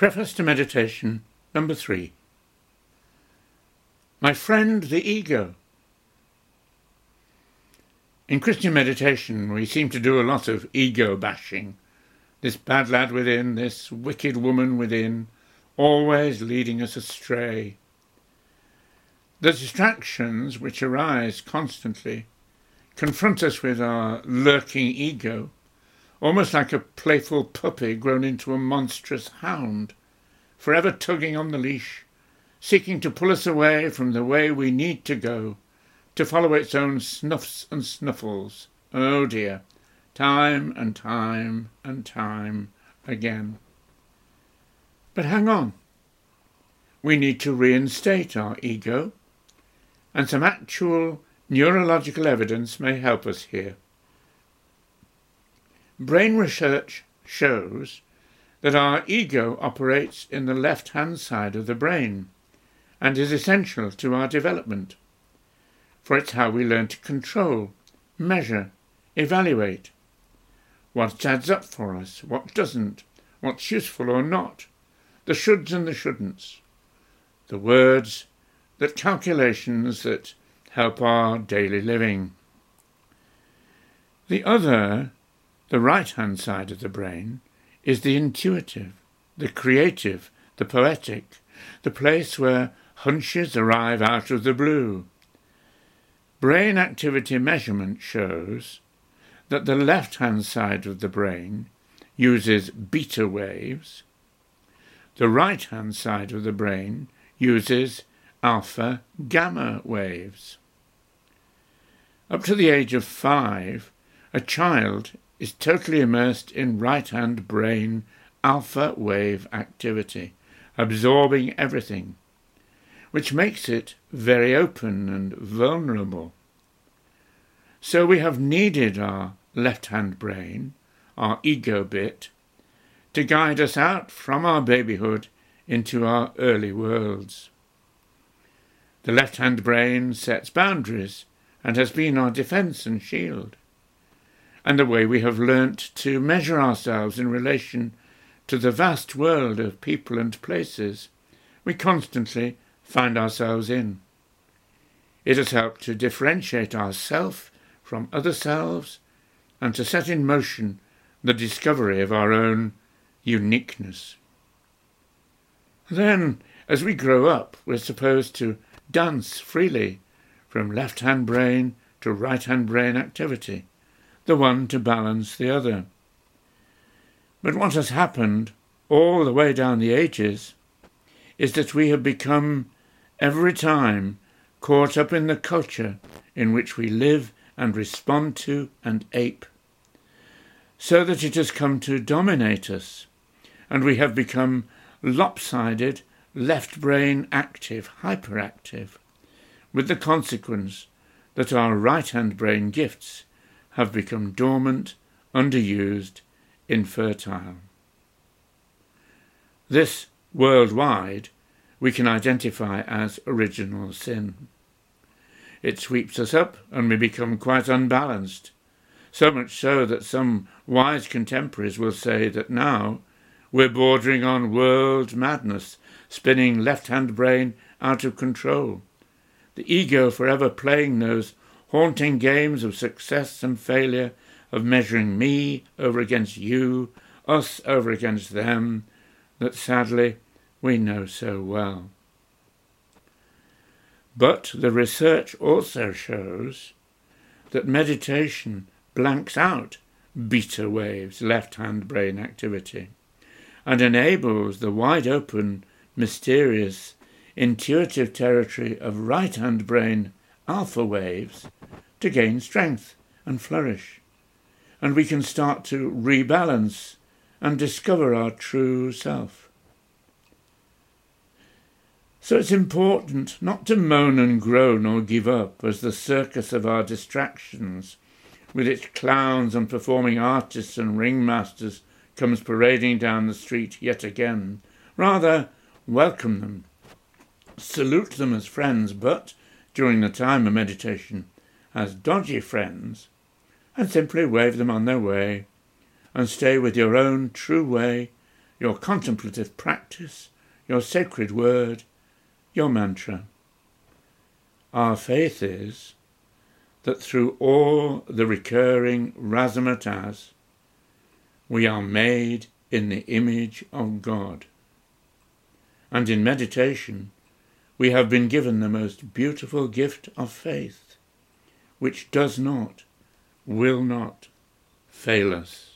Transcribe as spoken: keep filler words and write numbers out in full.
Preface to Meditation number three. My friend the ego. In Christian meditation we seem to do a lot of ego bashing. This bad lad within, this wicked woman within, always leading us astray. The distractions which arise constantly confront us with our lurking ego, almost like a playful puppy grown into a monstrous hound, forever tugging on the leash, seeking to pull us away from the way we need to go, to follow its own snuffs and snuffles. Oh dear, time and time and time again. But hang on. We need to reinstate our ego, and some actual neurological evidence may help us here. Brain research shows that our ego operates in the left-hand side of the brain and is essential to our development, for it's how we learn to control, measure, evaluate what adds up for us, what doesn't, what's useful or not, the shoulds and the shouldn'ts, the words, the calculations that help our daily living. The other, the right-hand side of the brain, is the intuitive, the creative, the poetic, the place where hunches arrive out of the blue. Brain activity measurement shows that the left-hand side of the brain uses beta waves, the right-hand side of the brain uses alpha gamma waves. Up to the age of five, a child is totally immersed in right-hand brain alpha wave activity, absorbing everything, which makes it very open and vulnerable. So we have needed our left-hand brain, our ego bit, to guide us out from our babyhood into our early worlds. The left-hand brain sets boundaries and has been our defence and shield, and the way we have learnt to measure ourselves in relation to the vast world of people and places we constantly find ourselves in. It has helped to differentiate ourself from other selves and to set in motion the discovery of our own uniqueness. Then, as we grow up, we're supposed to dance freely from left-hand brain to right-hand brain activity, the one to balance the other. But what has happened all the way down the ages is that we have become every time caught up in the culture in which we live and respond to and ape, so that it has come to dominate us, and we have become lopsided, left brain active, hyperactive, with the consequence that our right-hand brain gifts have become dormant, underused, infertile. This, worldwide, we can identify as original sin. It sweeps us up and we become quite unbalanced, so much so that some wise contemporaries will say that now we're bordering on world madness, spinning left-hand brain out of control, the ego forever playing those haunting games of success and failure, of measuring me over against you, us over against them, that sadly we know so well. But the research also shows that meditation blanks out beta waves, left-hand brain activity, and enables the wide-open, mysterious, intuitive territory of right-hand brain alpha waves to gain strength and flourish, and we can start to rebalance and discover our true self. So it's important not to moan and groan or give up as the circus of our distractions, with its clowns and performing artists and ringmasters, comes parading down the street yet again. Rather, welcome them, salute them as friends, but, during the time of meditation, as dodgy friends, and simply wave them on their way, and stay with your own true way, your contemplative practice, your sacred word, your mantra. Our faith is that through all the recurring razzmatazz, we are made in the image of God. And in meditation, we have been given the most beautiful gift of faith, which does not, will not fail us.